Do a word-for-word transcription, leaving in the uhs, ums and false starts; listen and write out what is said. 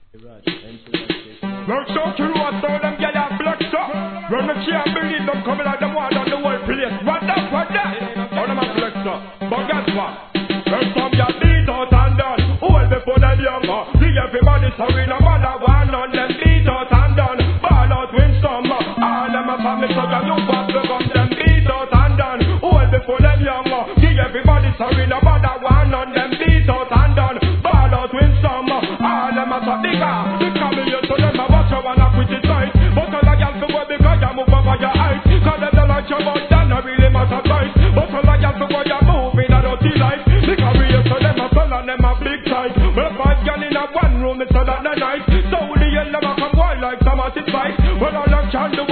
Work so true, I saw them get a black stuff. Run the chair, believe them coming like them one on the whole place. What that, what that? All them a black stuff. But guess what? First time you beat out and done. All before them younger. See everybody sorry, no matter one on them beat out and done. Ball out, win some. All them a family, so you look up to come them beat out and done. All before them younger. See everybody sorry, no matter one on them beat out and done. Ball out, win some. All them a so bigger. They coming here to them a watch you wanna quit it tight. But all I got to go because you move over your height. Cause them don't like your mouth, that not really matter price. But all I got to go you move in a dirty life. Because we here to them a son and them a big tight. Well five gal in a one room, it's a lot of night. So the hell never come wild like some artist fight. Well all I can do